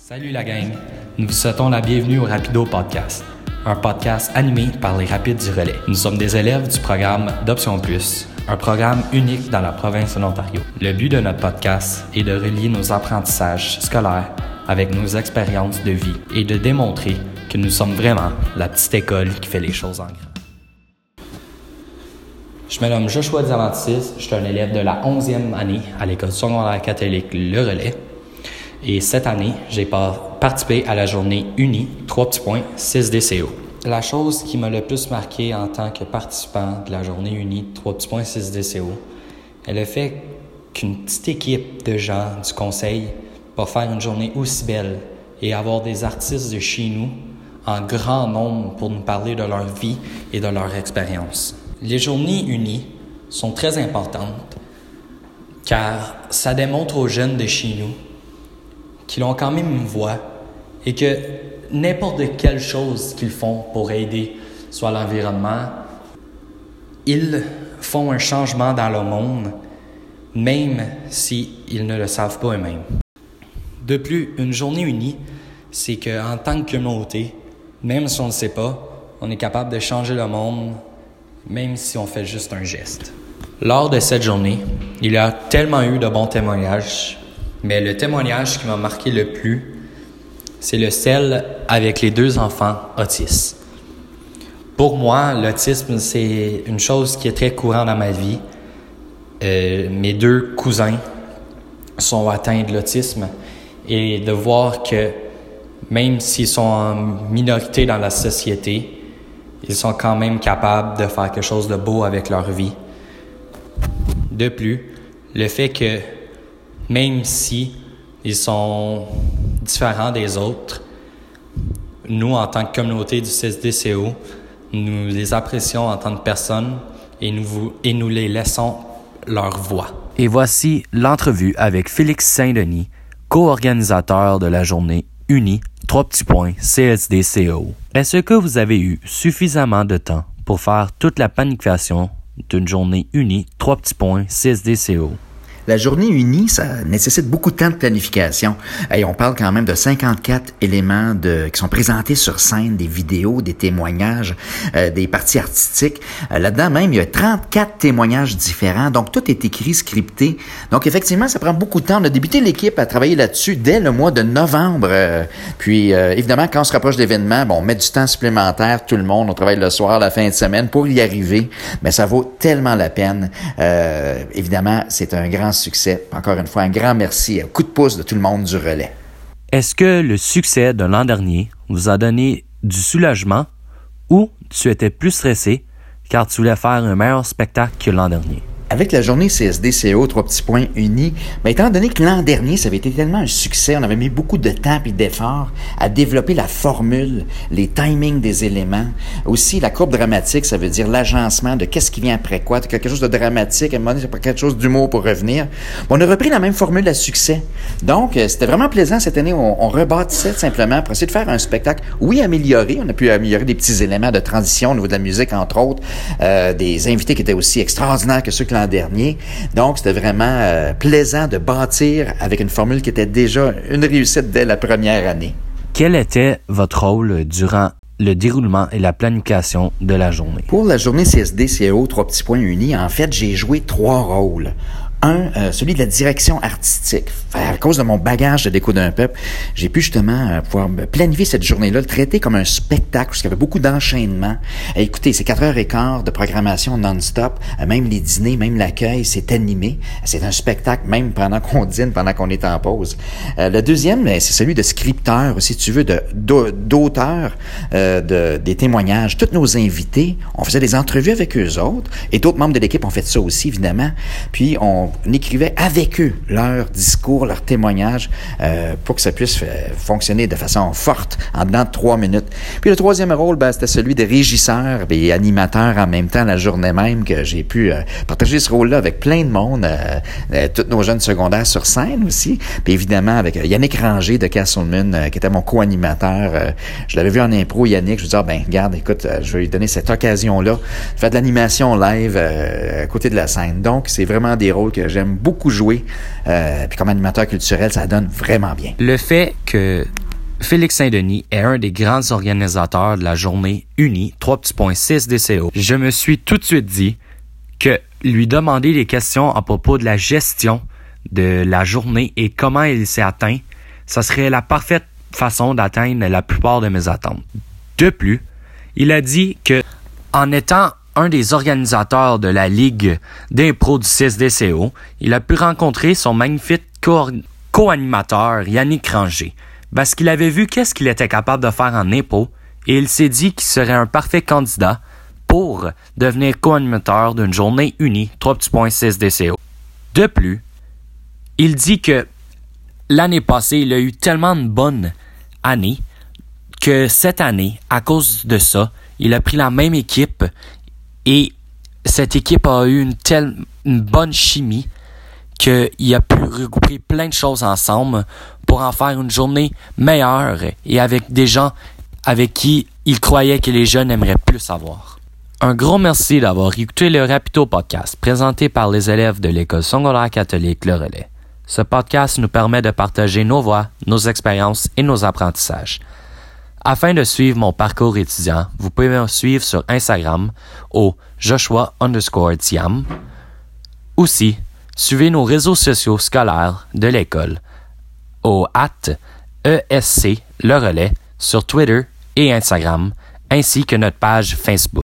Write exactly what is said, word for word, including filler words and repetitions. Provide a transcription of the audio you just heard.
Salut la gang, nous vous souhaitons la bienvenue au Rapido Podcast, un podcast animé par les Rapides du Relais. Nous sommes des élèves du programme d'Option Plus, un programme unique dans la province de l'Ontario. Le but de notre podcast est de relier nos apprentissages scolaires avec nos expériences de vie et de démontrer que nous sommes vraiment la petite école qui fait les choses en grand. Je me nomme Joshua Diamantis, je suis un élève de la onzième année à l'école secondaire catholique Le Relais. Et cette année, j'ai participé à la journée unie trois petits points six D C O. La chose qui m'a le plus marqué en tant que participant de la journée unie trois petits points six D C O est le fait qu'une petite équipe de gens du conseil va faire une journée aussi belle et avoir des artistes de chez nous en grand nombre pour nous parler de leur vie et de leur expérience. Les journées unies sont très importantes car ça démontre aux jeunes de chez nous qu'ils ont quand même une voix et que n'importe quelle chose qu'ils font pour aider soit l'environnement, ils font un changement dans le monde, même s'ils ne le savent pas eux-mêmes. De plus, une journée unie, c'est qu'en tant que communauté, même si on ne le sait pas, on est capable de changer le monde, même si on fait juste un geste. Lors de cette journée, il y a tellement eu de bons témoignages. Mais le témoignage qui m'a marqué le plus, c'est le celle avec les deux enfants autistes. Pour moi, l'autisme, c'est une chose qui est très courante dans ma vie. Euh, mes deux cousins sont atteints de l'autisme et de voir que même s'ils sont en minorité dans la société, ils sont quand même capables de faire quelque chose de beau avec leur vie. De plus, le fait que même si ils sont différents des autres, nous, en tant que communauté du six D C O, nous les apprécions en tant que personnes et nous, vous, et nous les laissons leur voix. Et voici l'entrevue avec Félix Saint-Denis, co-organisateur de la journée unie trois petits points C S D C O. Est-ce que vous avez eu suffisamment de temps pour faire toute la planification d'une journée unie trois petits points C S D C O? La journée unie, ça nécessite beaucoup de temps de planification. Et on parle quand même de cinquante-quatre éléments de, qui sont présentés sur scène, des vidéos, des témoignages, euh, des parties artistiques. Euh, là-dedans même, il y a trente-quatre témoignages différents. Donc, tout est écrit, scripté. Donc, effectivement, ça prend beaucoup de temps. On a débuté l'équipe à travailler là-dessus dès le mois de novembre. Euh, puis, euh, évidemment, quand on se rapproche d'événements, bon, on met du temps supplémentaire, tout le monde. On travaille le soir, la fin de semaine pour y arriver. Mais ça vaut tellement la peine. Euh, évidemment, c'est un grand succès. Encore une fois, un grand merci, un coup de pouce de tout le monde du Relais. Est-ce que le succès de l'an dernier vous a donné du soulagement ou tu étais plus stressé car tu voulais faire un meilleur spectacle que l'an dernier? Avec la journée C S D C O, trois petits points unis, ben, étant donné que l'an dernier, ça avait été tellement un succès, on avait mis beaucoup de temps et d'efforts à développer la formule, les timings des éléments. Aussi, la courbe dramatique, ça veut dire l'agencement de qu'est-ce qui vient après quoi, de quelque chose de dramatique, à un moment donné, c'est pas quelque chose d'humour pour revenir. On a repris la même formule à succès. Donc, c'était vraiment plaisant cette année. On, on rebâtissait simplement pour essayer de faire un spectacle, oui, amélioré. On a pu améliorer des petits éléments de transition au niveau de la musique, entre autres, euh, des invités qui étaient aussi extraordinaires que ceux que l'an dernier. Donc, c'était vraiment euh, plaisant de bâtir avec une formule qui était déjà une réussite dès la première année. Quel était votre rôle durant le déroulement et la planification de la journée? Pour la journée C S D C O, trois petits points unis, en fait, j'ai joué trois rôles. Un, euh, celui de la direction artistique. À cause de mon bagage de déco d'un peuple, j'ai pu justement euh, pouvoir planifier cette journée-là, le traiter comme un spectacle, parce qu'il y avait beaucoup d'enchaînements. Et écoutez, c'est quatre heures et quart de programmation non-stop, euh, même les dîners, même l'accueil, c'est animé. C'est un spectacle, même pendant qu'on dîne, pendant qu'on est en pause. Euh, le deuxième, c'est celui de scripteur, si tu veux, de, d'auteur euh, de, des témoignages. Tous nos invités, on faisait des entrevues avec eux autres, et d'autres membres de l'équipe ont fait ça aussi, évidemment. Puis, on On écrivait avec eux leur discours, leur témoignage euh, pour que ça puisse euh, fonctionner de façon forte en dedans de trois minutes. Puis le troisième rôle, ben, c'était celui de régisseur et animateur en même temps la journée même que j'ai pu euh, partager ce rôle-là avec plein de monde, euh, euh, tous nos jeunes secondaires sur scène aussi. Puis évidemment avec euh, Yannick Ranger de Castleman euh, qui était mon co-animateur. Euh, je l'avais vu en impro, Yannick. Je lui disais, ah, ben regarde, écoute, euh, je vais lui donner cette occasion-là de faire de l'animation live euh, à côté de la scène. Donc, c'est vraiment des rôles que j'aime beaucoup jouer. Euh, puis comme animateur culturel, ça donne vraiment bien. Le fait que Félix Saint-Denis est un des grands organisateurs de la journée unie trois petits points six D C O, je me suis tout de suite dit que lui demander des questions à propos de la gestion de la journée et comment il s'est atteint, ça serait la parfaite façon d'atteindre la plupart de mes attentes. De plus, il a dit que en étant un des organisateurs de la Ligue d'impro du six D C O, il a pu rencontrer son magnifique co- co-animateur Yannick Ranger, parce qu'il avait vu qu'est-ce qu'il était capable de faire en impro et il s'est dit qu'il serait un parfait candidat pour devenir co-animateur d'une journée unie trois petits points six D C O. De plus, il dit que l'année passée, il a eu tellement une bonne année que cette année, à cause de ça, il a pris la même équipe et cette équipe a eu une telle une bonne chimie qu'il a pu regrouper plein de choses ensemble pour en faire une journée meilleure et avec des gens avec qui il croyait que les jeunes aimeraient plus avoir. Un gros merci d'avoir écouté le Rapido Podcast présenté par les élèves de l'École secondaire catholique Le Relais. Ce podcast nous permet de partager nos voix, nos expériences et nos apprentissages. Afin de suivre mon parcours étudiant, vous pouvez me suivre sur Instagram au Joshua underscore Thiam. Aussi, suivez nos réseaux sociaux scolaires de l'école au at E S C Le Relais sur Twitter et Instagram, ainsi que notre page Facebook.